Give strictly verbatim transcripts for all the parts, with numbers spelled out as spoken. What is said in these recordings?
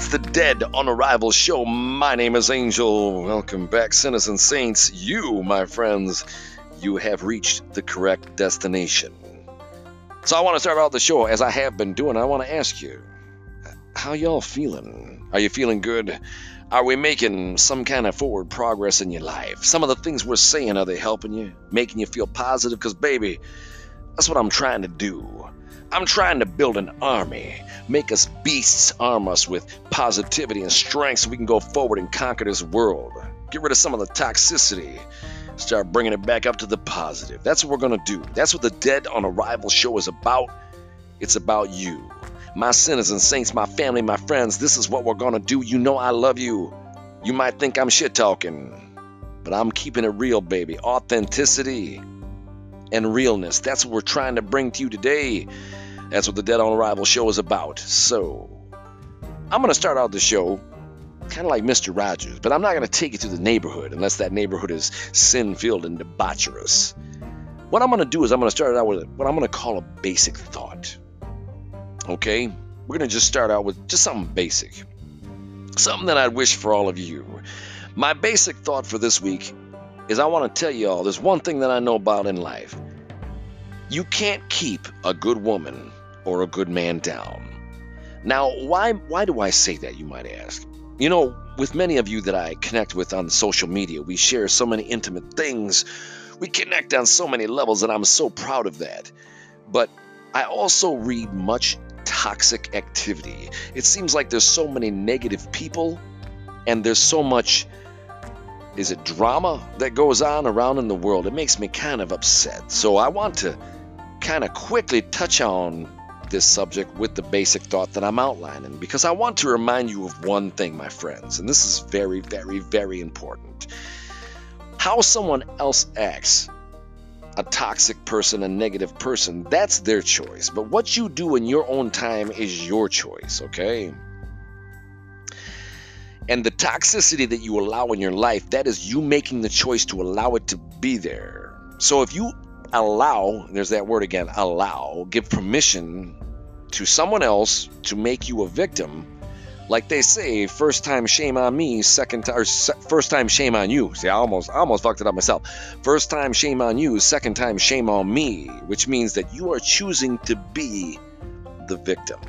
the Dead on Arrival show. My name is Angel. Welcome back, sinners and saints. You, my friends, you have reached the correct destination. So I want to start out the show as I have been doing. I want to ask you, how y'all feeling? Are you feeling good? Are we making some kind of forward progress in your life? Some of the things we're saying, are they helping you? Making you feel positive? Because, baby, that's what I'm trying to do. I'm trying to build an army, make us beasts, arm us with positivity and strength so we can go forward and conquer this world. Get rid of some of the toxicity, start bringing it back up to the positive. That's what we're going to do. That's what the Dead on Arrival show is about. It's about you. My sinners and saints, my family, my friends, this is what we're going to do. You know I love you. You might think I'm shit talking, but I'm keeping it real, baby. Authenticity and realness. That's what we're trying to bring to you today. That's what the Dead on Arrival show is about. So, I'm going to start out the show kind of like Mister Rogers, but I'm not going to take you to the neighborhood unless that neighborhood is sin-filled and debaucherous. What I'm going to do is I'm going to start out with what I'm going to call a basic thought. Okay? We're going to just start out with just something basic. Something that I wish for all of you. My basic thought for this week is I want to tell you all, there's one thing that I know about in life. You can't keep a good woman or a good man down. Now, why why do I say that, you might ask? You know, with many of you that I connect with on social media, we share so many intimate things. We connect on so many levels, and I'm so proud of that. But I also read much toxic activity. It seems like there's so many negative people, and there's so much, is it drama that goes on around in the world? It makes me kind of upset. So I want to kind of quickly touch on this subject with the basic thought that I'm outlining, because I want to remind you of one thing, my friends, and this is very, very, very important. How someone else acts, a toxic person, a negative person, that's their choice. But what you do in your own time is your choice, okay? And the toxicity that you allow in your life, that is you making the choice to allow it to be there. So if you allow, there's that word again, allow, give permission to someone else to make you a victim, like they say, first time shame on me, second time, or se- first time shame on you. See, I almost, I almost fucked it up myself. First time shame on you, second time shame on me, which means that you are choosing to be the victim.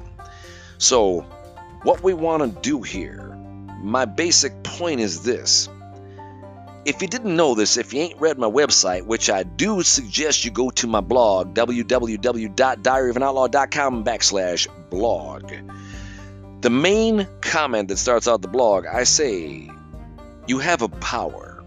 So, what we want to do here, my basic point is this. If you didn't know this, if you ain't read my website, which I do suggest you go to my blog, w w w dot diary of an outlaw dot com backslash blog. The main comment that starts out the blog, I say, you have a power.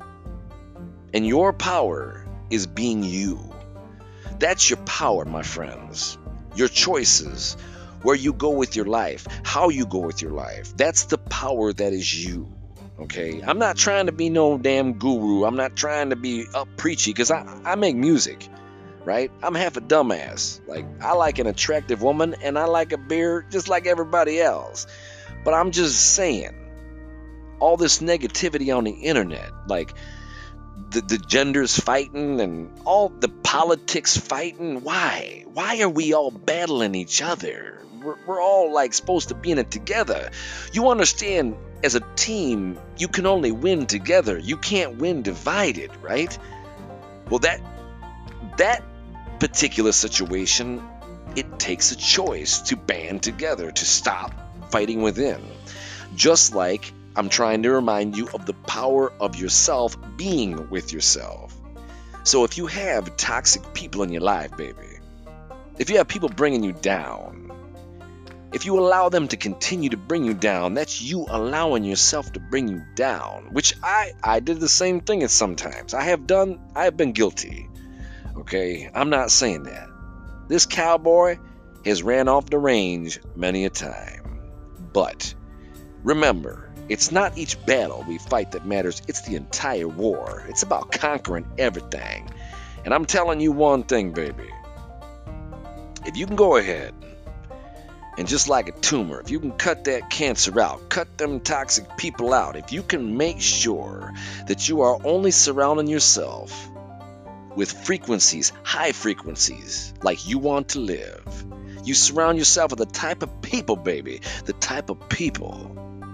And your power is being you. That's your power, my friends. Your choices, where you go with your life, how you go with your life. That's the power that is you. Okay, I'm not trying to be no damn guru. I'm not trying to be up preachy, because I, I make music, right? I'm half a dumbass. Like, I like an attractive woman, and I like a beer just like everybody else. But I'm just saying, all this negativity on the internet, like the, the genders fighting and all the politics fighting, why? Why are we all battling each other? We're, we're all like supposed to be in it together. You understand, as a team, you can only win together. You can't win divided, right? Well, that that particular situation, it takes a choice to band together, to stop fighting within. Just like I'm trying to remind you of the power of yourself being with yourself. So if you have toxic people in your life, baby, if you have people bringing you down, if you allow them to continue to bring you down, that's you allowing yourself to bring you down, which I, I did the same thing at sometimes. I have done, I have been guilty. Okay, I'm not saying that. This cowboy has ran off the range many a time. But remember, it's not each battle we fight that matters, it's the entire war. It's about conquering everything. And I'm telling you one thing, baby. If you can go ahead and just like a tumor, if you can cut that cancer out, cut them toxic people out, if you can make sure that you are only surrounding yourself with frequencies, high frequencies, like you want to live, you surround yourself with the type of people, baby, the type of people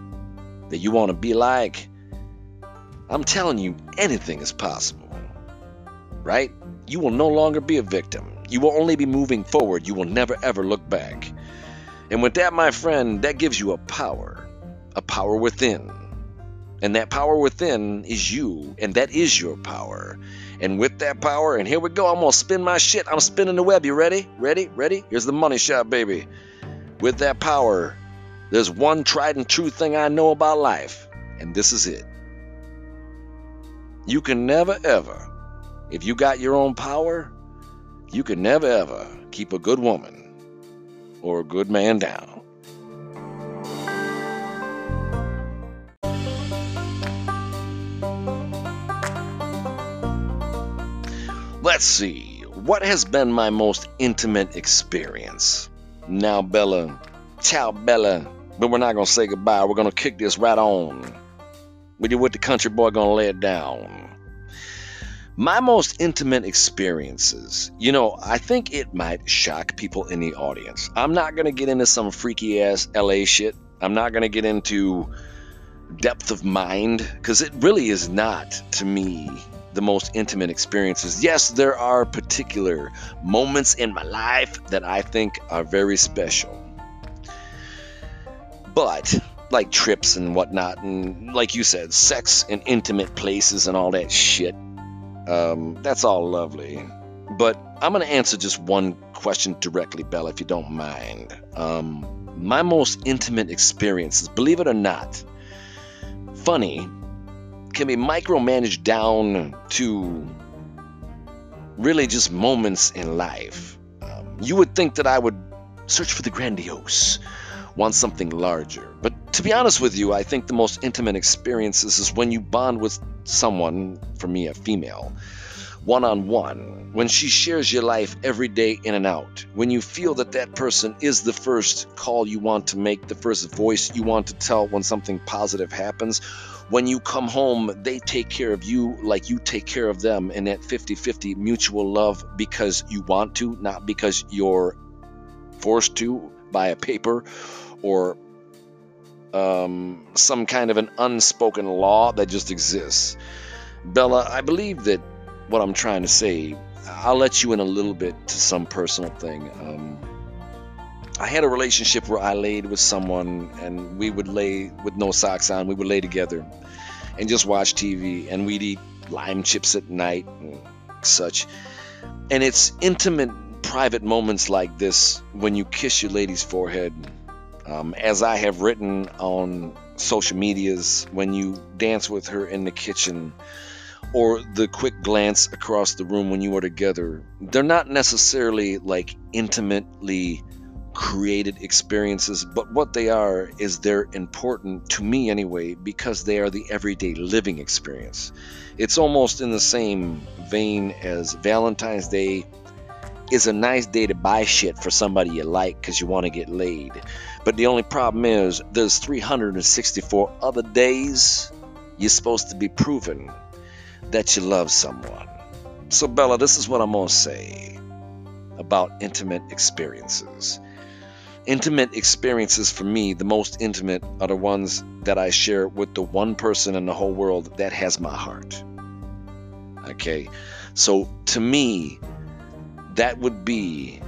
that you want to be like, I'm telling you, anything is possible, right? You will no longer be a victim. You will only be moving forward. You will never, ever look back. And with that, my friend, that gives you a power, a power within. And that power within is you, and that is your power. And with that power, and here we go, I'm going to spin my shit. I'm spinning the web. You ready? Ready? Ready? Here's the money shot, baby. With that power, there's one tried and true thing I know about life, and this is it. You can never, ever, if you got your own power, you can never, ever keep a good woman or a good man down. Let's see, what has been my most intimate experience? Now, Bella, ciao, Bella, but we're not going to say goodbye. We're going to kick this right on. With you with the country boy going to lay it down. My most intimate experiences, you know, I think it might shock people in the audience. I'm not going to get into some freaky ass L A shit. I'm not going to get into depth of mind, because it really is not, to me, the most intimate experiences. Yes, there are particular moments in my life that I think are very special. But, like trips and whatnot, and like you said, sex in intimate places and all that shit, um, that's all lovely. But I'm going to answer just one question directly, Bella, if you don't mind. Um, my most intimate experiences, believe it or not, funny, can be micromanaged down to really just moments in life. Um, you would think that I would search for the grandiose, want something larger. But to be honest with you, I think the most intimate experiences is when you bond with someone, for me a female, one-on-one, when she shares your life every day in and out, when you feel that that person is the first call you want to make, the first voice you want to tell when something positive happens. When you come home, they take care of you like you take care of them, in that fifty-fifty mutual love, because you want to, not because you're forced to by a paper or um, some kind of an unspoken law that just exists. Bella, I believe that what I'm trying to say, I'll let you in a little bit to some personal thing. Um, I had a relationship where I laid with someone, and we would lay with no socks on. We would lay together and just watch T V, and we'd eat lime chips at night and such. And it's intimate, private moments like this when you kiss your lady's forehead, um, as I have written on social medias, when you dance with her in the kitchen, or the quick glance across the room when you are together. They're not necessarily like intimately created experiences, but what they are is they're important to me anyway, because they are the everyday living experience. It's almost in the same vein as Valentine's Day is a nice day to buy shit for somebody you like because you want to get laid. But the only problem is there's three hundred sixty-four other days you're supposed to be proving that you love someone. So Bella, this is what I'm going to say about intimate experiences. Intimate experiences for me, the most intimate, are the ones that I share with the one person in the whole world that has my heart. Okay, so to me, that would be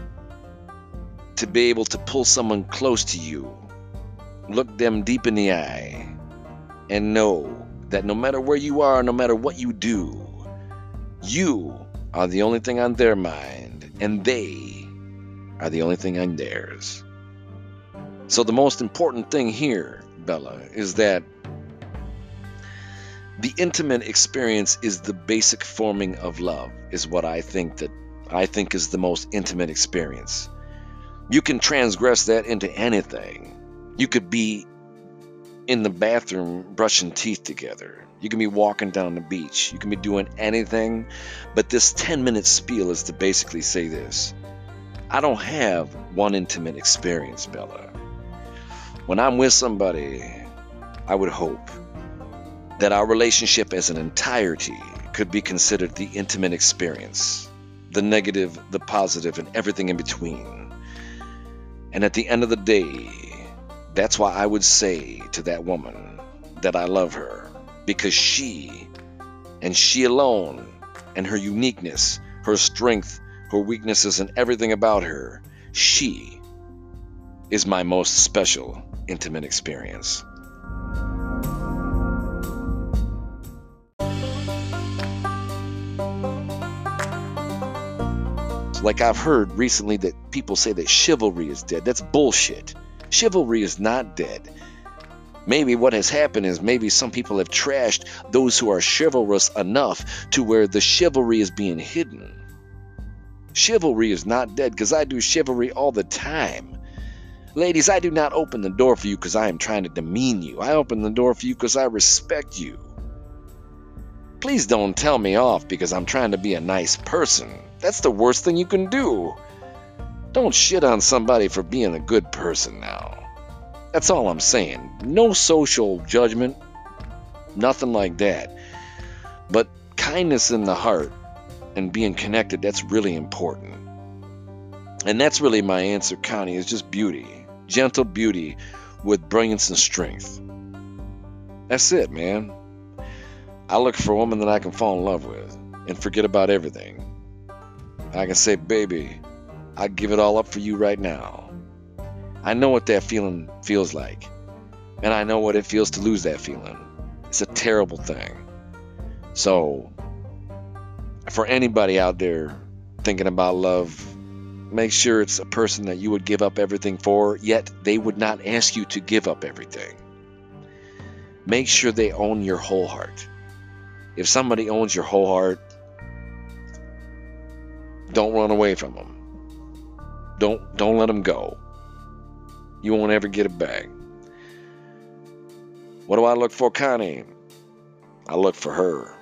to be able to pull someone close to you, look them deep in the eye, and know that no matter where you are, no matter what you do, you are the only thing on their mind, and they are the only thing on theirs. So the most important thing here, Bella, is that the intimate experience is the basic forming of love, is what I think that I think is the most intimate experience. You can transgress that into anything. You could be in the bathroom brushing teeth together. You can be walking down the beach. You can be doing anything. But this ten minute spiel is to basically say this. I don't have one intimate experience, Bella. When I'm with somebody, I would hope that our relationship as an entirety could be considered the intimate experience, the negative, the positive, and everything in between. And at the end of the day, that's why I would say to that woman, that I love her, because she, and she alone, and her uniqueness, her strength, her weaknesses, and everything about her, she is my most special intimate experience. Like I've heard recently that people say that chivalry is dead. That's bullshit. Chivalry is not dead. Maybe what has happened is maybe some people have trashed those who are chivalrous enough to where the chivalry is being hidden. Chivalry is not dead, because I do chivalry all the time. Ladies, I do not open the door for you because I am trying to demean you. I open the door for you because I respect you. Please don't tell me off because I'm trying to be a nice person. That's the worst thing you can do. Don't shit on somebody for being a good person now. That's all I'm saying. No social judgment, nothing like that. But kindness in the heart and being connected, that's really important. And that's really my answer, Connie, is just beauty. Gentle beauty with brilliance and strength. That's it, man. I look for a woman that I can fall in love with and forget about everything. I can say, baby, I give it all up for you right now. I know what that feeling feels like. And I know what it feels to lose that feeling. It's a terrible thing. So, for anybody out there thinking about love, make sure it's a person that you would give up everything for, yet they would not ask you to give up everything. Make sure they own your whole heart. If somebody owns your whole heart, don't run away from them. Don't, don't let them go. You won't ever get it back. What do I look for, Connie? I look for her.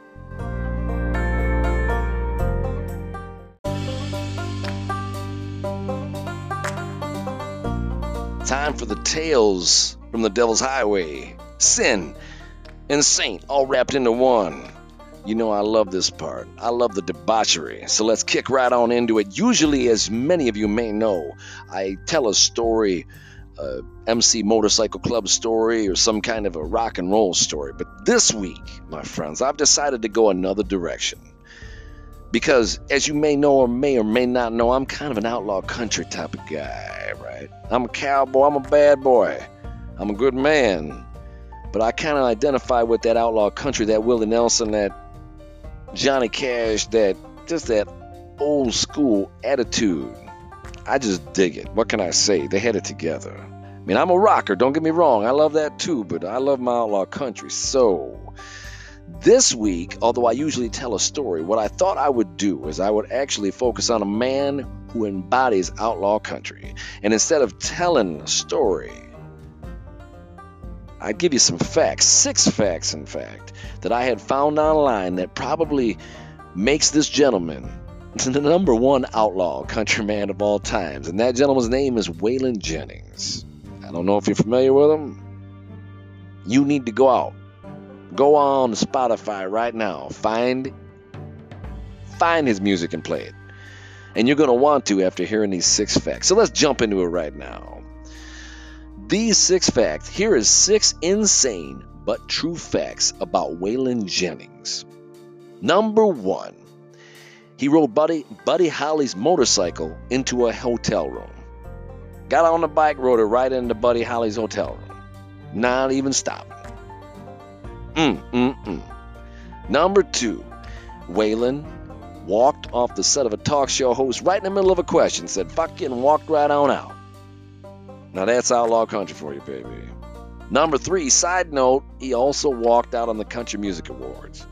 Time for the tales from the Devil's Highway. Sin and Saint all wrapped into one. You know I love this part. I love the debauchery. So let's kick right on into it. Usually, as many of you may know, I tell a story, a M C Motorcycle Club story, or some kind of a rock and roll story. But this week, my friends, I've decided to go another direction. Because, as you may know or may or may not know, I'm kind of an outlaw country type of guy, right? I'm a cowboy. I'm a bad boy. I'm a good man. But I kind of identify with that outlaw country, that Willie Nelson, that Johnny Cash, that just that old school attitude. I just dig it. What can I say? They had it together. I mean, I'm a rocker. Don't get me wrong. I love that too, but I love my outlaw country. So this week, although I usually tell a story, what I thought I would do is I would actually focus on a man who embodies outlaw country. And instead of telling a story, I'd give you some facts, six facts, in fact, that I had found online that probably makes this gentleman the number one outlaw countryman of all times. And that gentleman's name is Waylon Jennings. I don't know if you're familiar with him. You need to go out. Go on Spotify right now. Find, find his music and play it. And you're going to want to after hearing these six facts. So let's jump into it right now. These six facts, here is six insane but true facts about Waylon Jennings. Number one, he rode Buddy, Buddy Holly's motorcycle into a hotel room. Got on the bike, rode it right into Buddy Holly's hotel room. Not even stopping. Mm, mm, mm. Number two, Waylon walked off the set of a talk show host right in the middle of a question, said, fuck it, and walked right on out. Now that's outlaw country for you, baby. Number three, side note, he also walked out on the Country Music Awards.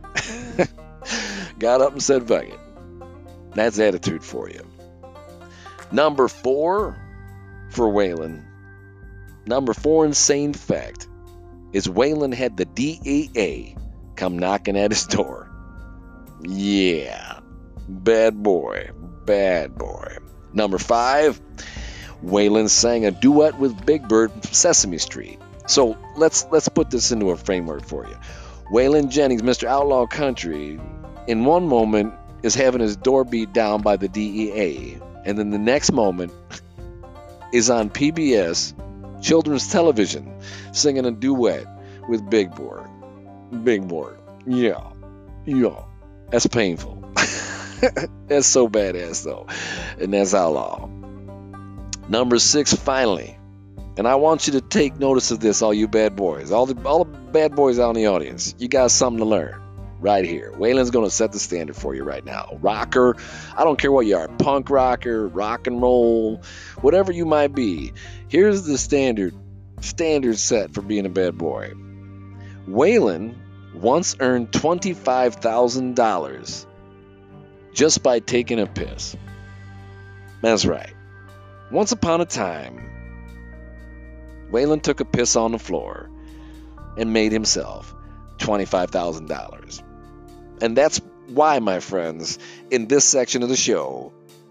Got up and said, fuck it. That's attitude for you. Number four, for Waylon, number four insane fact is Waylon had the D E A come knocking at his door. Yeah, bad boy, bad boy. Number five, Waylon sang a duet with Big Bird from Sesame Street. So let's let's put this into a framework for you. Waylon Jennings, Mister Outlaw Country, in one moment is having his door beat down by the D E A, and then the next moment is on P B S children's television singing a duet with Big Board. Big Board. Yeah. Yeah. That's painful. That's so badass, though. And that's Outlaw. Number six, finally. And I want you to take notice of this, all you bad boys. All the, all the bad boys out in the audience. You got something to learn right here. Waylon's going to set the standard for you right now. Rocker. I don't care what you are. Punk rocker, rock and roll, whatever you might be. Here's the standard. Standard set for being a bad boy. Waylon once earned twenty-five thousand dollars just by taking a piss. That's right. Once upon a time, Waylon took a piss on the floor and made himself twenty-five thousand dollars. And that's why, my friends, in this section of the show,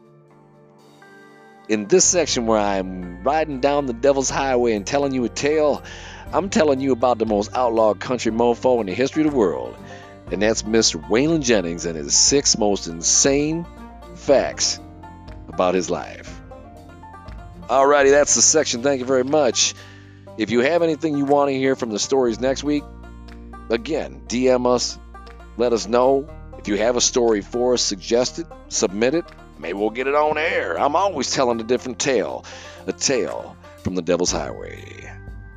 in this section where I'm riding down the Devil's Highway and telling you a tale, I'm telling you about the most outlawed country mofo in the history of the world. And that's Mister Waylon Jennings and his six most insane facts about his life. Alrighty, that's the section. Thank you very much. If you have anything you want to hear from the stories next week, again, D M us. Let us know. If you have a story for us, suggest it, submit it. Maybe we'll get it on air. I'm always telling a different tale. A tale from the Devil's Highway.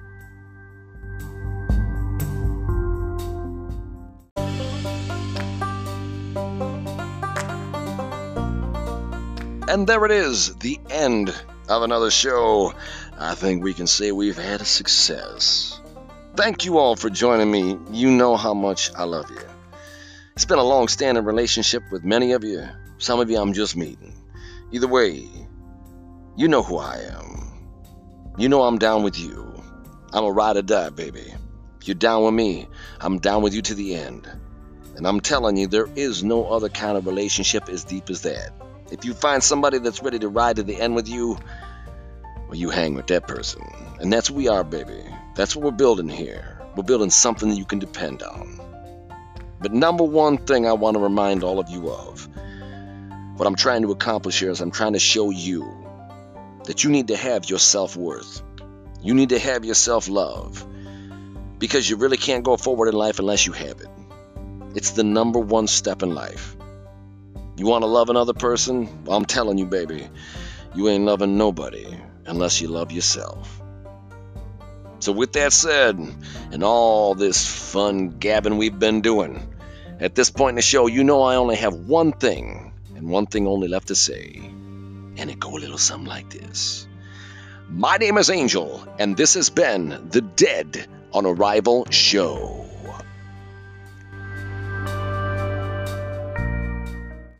And there it is, the end of another show. I think we can say we've had a success. Thank you all for joining me. You know how much I love you. It's been a long-standing relationship with many of you. Some of you I'm just meeting. Either way, you know who I am. You know I'm down with you. I'm a ride or die, baby. If you're down with me, I'm down with you to the end. And I'm telling you, there is no other kind of relationship as deep as that. If you find somebody that's ready to ride to the end with you, well, you hang with that person. And that's what we are, baby. That's what we're building here. We're building something that you can depend on. But number one thing I want to remind all of you of, what I'm trying to accomplish here is I'm trying to show you that you need to have your self-worth. You need to have your self-love. Because you really can't go forward in life unless you have it. It's the number one step in life. You want to love another person? Well, I'm telling you, baby, you ain't loving nobody unless you love yourself. So with that said, and all this fun gabbing we've been doing, at this point in the show, you know I only have one thing, and one thing only left to say. And it go a little something like this. My name is Angel, and this has been the Dead on Arrival Show.